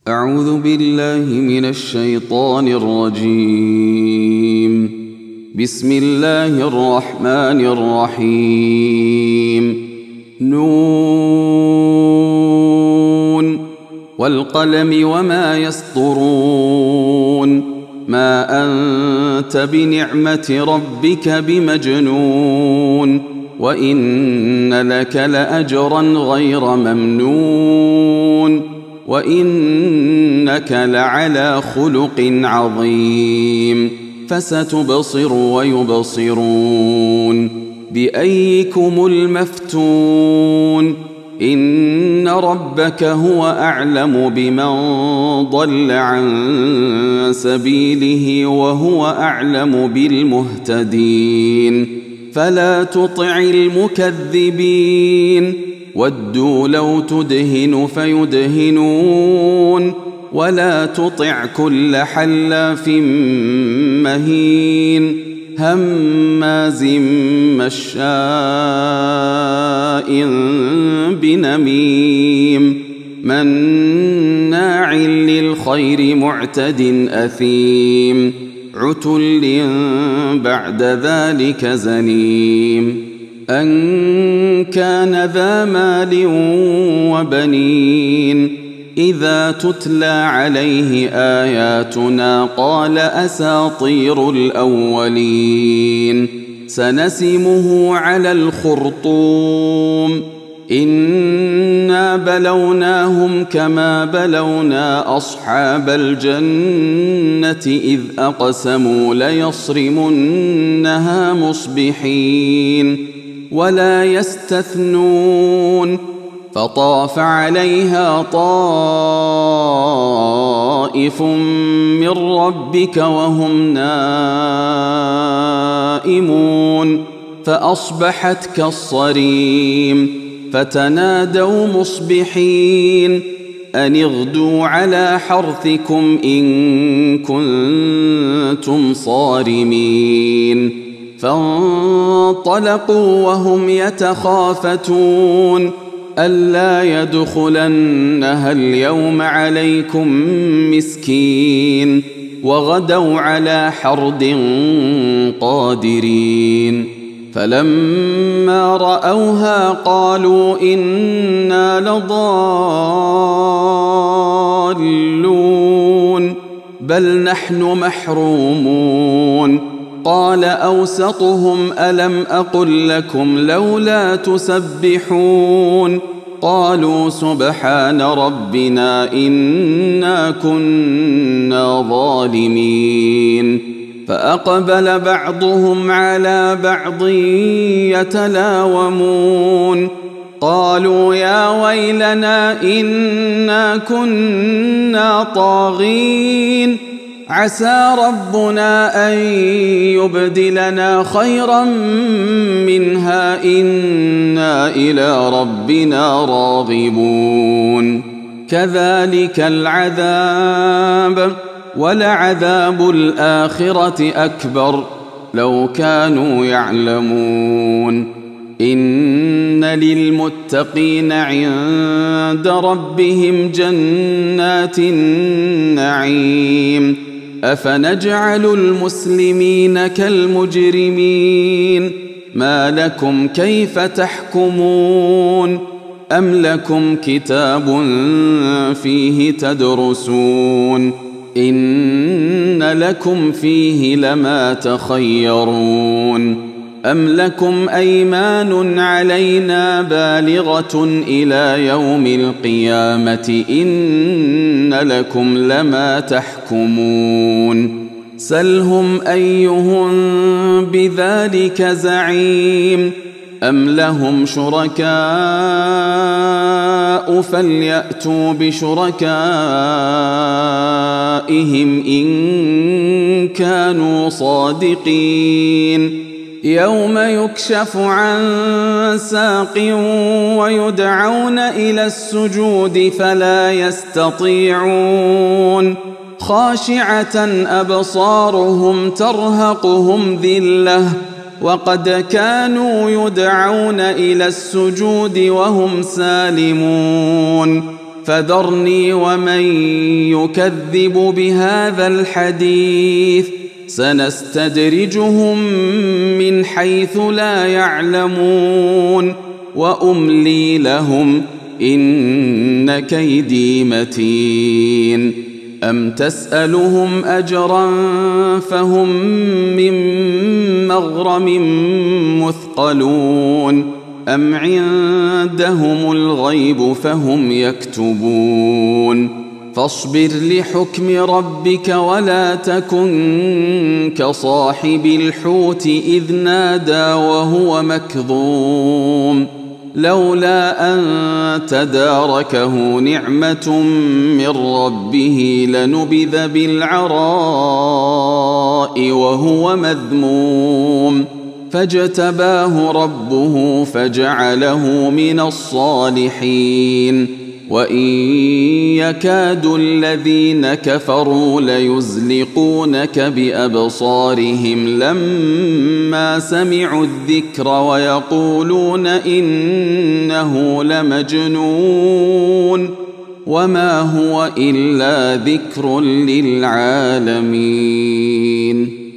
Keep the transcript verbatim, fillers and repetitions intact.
أعوذ بالله من الشيطان الرجيم. بسم الله الرحمن الرحيم. نون والقلم وما يسطرون. ما أنت بنعمة ربك بمجنون. وإن لك لأجرا غير ممنون. وإنك لعلى خلق عظيم. فستبصر ويبصرون بأيكم المفتون. إن ربك هو أعلم بمن ضل عن سبيله وهو أعلم بالمهتدين. فلا تطع المكذبين. ودوا لو تدهن فيدهنون. ولا تطع كل حلاف مهين هماز مشاء بنميم مناع للخير معتد أثيم عتل بعد ذلك زنيم. أن كان ذا مال وبنين إذا تتلى عليه آياتنا قال أساطير الأولين. سنسمه على الخرطوم. إنا بلوناهم كما بلونا أصحاب الجنة إذ أقسموا ليصرمنها مصبحين ولا يستثنون. فطاف عليها طائف من ربك وهم نائمون فأصبحت كالصريم. فتنادوا مصبحين أن اغدوا على حرثكم إن كنتم صارمين. فانطلقوا وهم يتخافتون ألا يدخلنها اليوم عليكم مسكين. وغدوا على حرد قادرين. فلما رأوها قالوا إنا لضالون بل نحن محرومون. قال أوسطهم ألم أقل لكم لولا تسبحون. قالوا سبحان ربنا إنا كنا ظالمين. فأقبل بعضهم على بعض يتلاومون. قالوا يا ويلنا إنا كنا طاغين. عسى ربنا أن يبدلنا خيرا منها إنا إلى ربنا راغبون. كذلك العذاب ولعذاب الآخرة أكبر لو كانوا يعلمون. إن للمتقين عند ربهم جنات النعيم. أفنجعل المسلمين كالمجرمين. ما لكم كيف تحكمون. أم لكم كتاب فيه تدرسون. إن لكم فيه لما تخيرون. أم لكم أيمان علينا بالغة إلى يوم القيامة إن لكم لما تحكمون. سلهم أيهم بذلك زعيم. أم لهم شركاء فليأتوا بشركائهم إن كانوا صادقين. يوم يكشف عن ساق ويدعون إلى السجود فلا يستطيعون. خاشعة أبصارهم ترهقهم ذلة وقد كانوا يدعون إلى السجود وهم سالمون. فذرني ومن يكذب بهذا الحديث سنستدرجهم من حيث لا يعلمون وأملي لهم إن كيدي متين أم تسألهم أجرا فهم من مغرم مثقلون أم عندهم الغيب فهم يكتبون فاصبر لحكم ربك ولا تكن كصاحب الحوت إذ نادى وهو مكظوم لولا أن تداركه نعمة من ربه لنبذ بالعراء وهو مذموم فاجتباه ربه فجعله من الصالحين وإن يكاد الذين كفروا ليزلقونك بأبصارهم لما سمعوا الذكر ويقولون إنه لمجنون وما هو إلا ذكر للعالمين.